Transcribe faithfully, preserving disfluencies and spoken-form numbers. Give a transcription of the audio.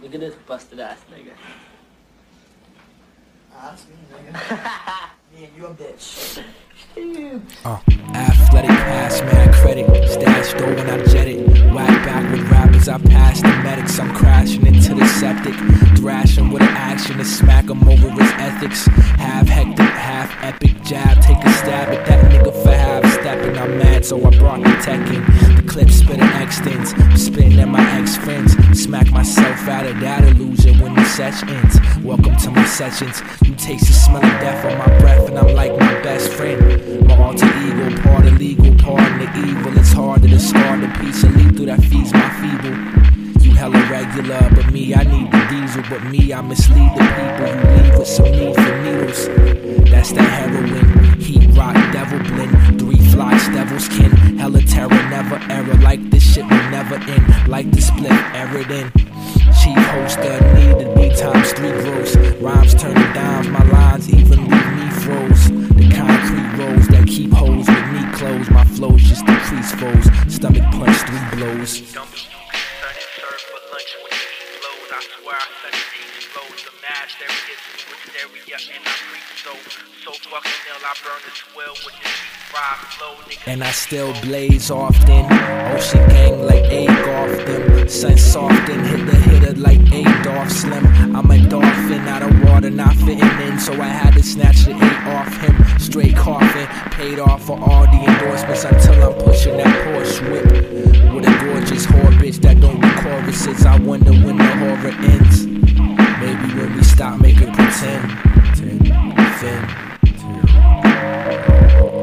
Look at this busted ass nigga. Ah, that's me, nigga. Me and you a bitch. Uh, athletic pass, man, credit. Stash dough when I jet it. Whack back with rappers, I pass the medics. I'm crashing into the septic. Thrashing with an action to smack him over his ethics. Half hectic, half epic jab. Take a stab at that nigga for half stepping. I'm mad, so I brought the tech in. The clip spitting extends. Spitting at my ex-friends. Smack myself out of that illusion when the session ends. Welcome to my sessions. You taste the smell of death on my breath, and I'm like my best friend. My alter ego, part illegal, part in the evil. It's hard to discard the piece of lethal that feeds my feeble. You hella regular, but me, I need the diesel. But me, I mislead the people. You leave with some need for needles. That's that heroin, heat rock, devil blend. Three flocks, devil's kin. Hella terror, never error. Like this shit will never end. Like the split, error it in. Chief hoster, needed me times three gross. Rhymes turning dimes, my lines even leave me froze. The concrete rolls that keep holes with me closed. My flows just decrease foes. Stomach punch, three blows. Don't be too concerned and serve for lunch when you eat flows. I swear I said it explodes. The mash there gets me with stereo and I freak so so fucking ill. I burn this well with this deep fried flow, nigga. And I still blaze often. Ocean gang like A-Golf them. Sun soften, hit the hitter like A-Dolph Slim. I'm a dolphin out of water, not fitting in, so I had to snatch the eight off him. Straight coughing, paid off for all the endorsements until I'm pushing that Porsche whip. With a gorgeous whore bitch that don't do choruses. I wonder when the horror ends. Maybe when we stop making pretend. Fin.